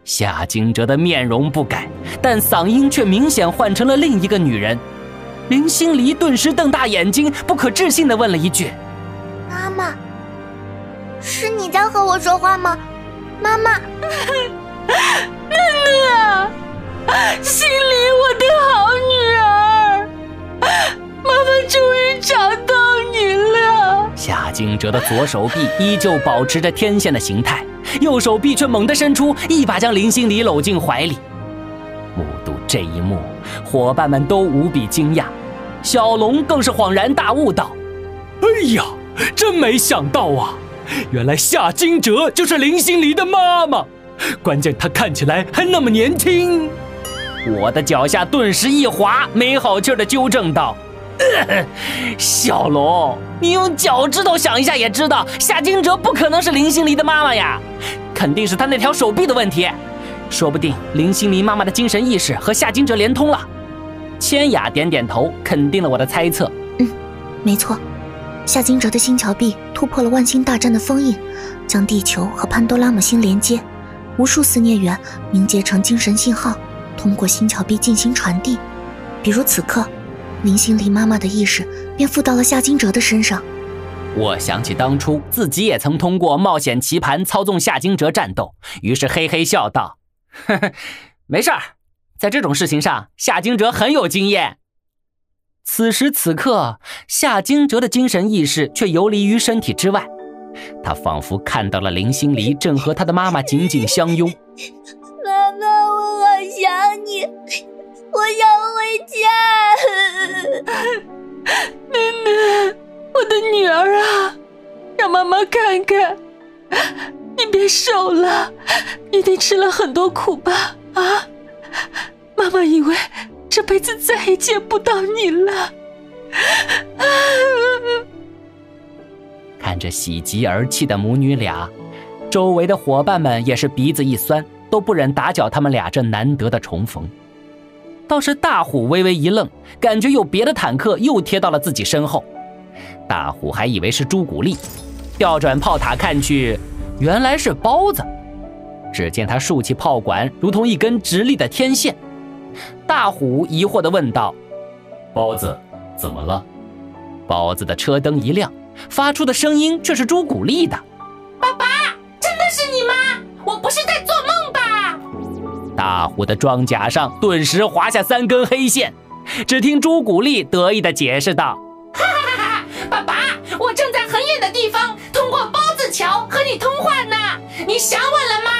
夏惊蛰的面容不改，但嗓音却明显换成了另一个女人。林心离顿时瞪大眼睛，不可置信地问了一句：“ 妈妈，是你在和我说话吗？妈妈。” 心里我的好女儿，妈妈终于找到你了。 夏惊蛰的左手臂依旧保持着天线的形态，右手臂却猛地伸出，一把将林心离搂进怀里。目睹这一幕，伙伴们都无比惊讶，小龙更是恍然大悟道：“哎呀，真没想到啊！原来夏惊蛰就是林心离的妈妈，关键她看起来还那么年轻。”我的脚下顿时一滑，没好气地纠正道：“小龙，你用脚趾头想一下也知道，夏惊蛰不可能是林心离的妈妈呀，肯定是她那条手臂的问题。说不定林心离妈妈的精神意识和夏惊蛰连通了。”千雅点点头，肯定了我的猜测。 没错，夏惊蛰的星桥臂突破了万星大战的封印，将地球和潘多拉姆星连接，无数思念源凝结成精神信号，通过星桥臂进行传递。比如此刻，林心离妈妈的意识便附到了夏惊蛰的身上。 我想起当初自己也曾通过冒险棋盘操纵夏惊蛰战斗，于是嘿嘿笑道：“呵呵，没事儿，在这种事情上，夏惊蛰很有经验。”此时此刻，夏惊蛰的精神意识却游离于身体之外，他仿佛看到了林心离正和他的妈妈紧紧相拥。 妈妈，我好想你，我想回家。 妹妹，我的女儿啊，让妈妈看看，你别瘦了，一定吃了很多苦吧？啊，妈妈以为这辈子再也见不到你了。 看着喜极而泣的母女俩，周围的伙伴们也是鼻子一酸，都不忍打搅他们俩这难得的重逢。倒是大虎微微一愣，感觉有别的坦克又贴到了自己身后。大虎还以为是朱古力，调转炮塔看去，原来是包子。只见他竖起炮管，如同一根直立的天线。大虎疑惑地问道：“包子，怎么了？”包子的车灯一亮，发出的声音却是朱古力的：“ 爸爸，真的是你吗？我不是在做梦吧？” 大虎的装甲上顿时划下3根黑线，只听朱古力得意地解释道：“ 哈哈哈哈！爸爸，我正在很远的地方通过包子桥和你通话呢，你想我了吗？”